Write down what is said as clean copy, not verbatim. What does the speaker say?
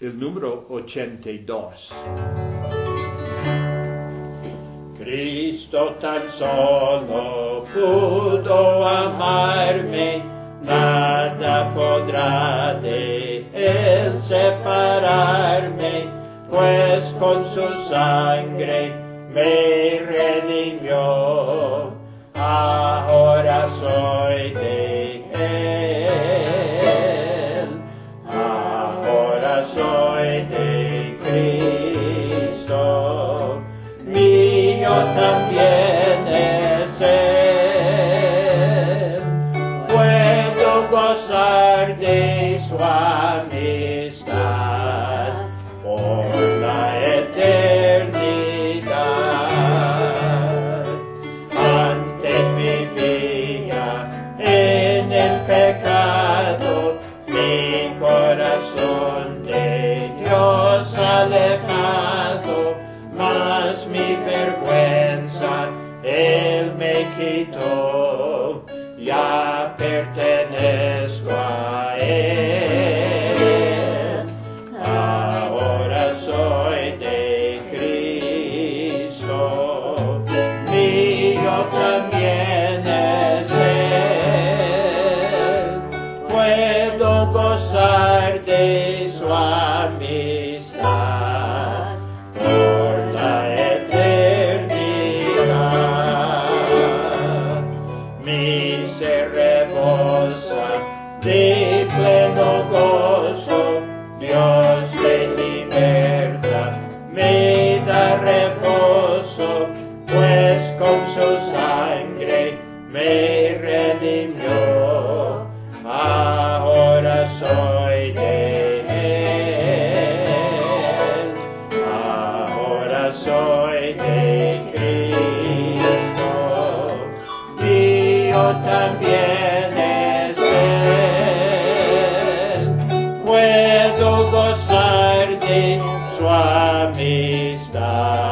el número 82. Cristo tan solo pudo amarme, nada podrá de Él separarme, pues con su sangre me redimió. Ahora soy de Él, ahora soy de Cristo, mío también es Él. Puedo gozar de su amistad por la eternidad. Antes vivía en el pecado, mi corazón de Dios alejado, mas mi vergüenza Él me quitó, ya pertenezco a Él. Ahora soy de Cristo, mío también es Él. Puedo gozar de su amistad por la eternidad. Mi ser rebosa de pleno gozo, Dios me liberta, me da reposo, pues con su sangre me redimió. Ahora soy de Él, ahora soy de Cristo, mío también es Él. Puedo gozar de su amistad.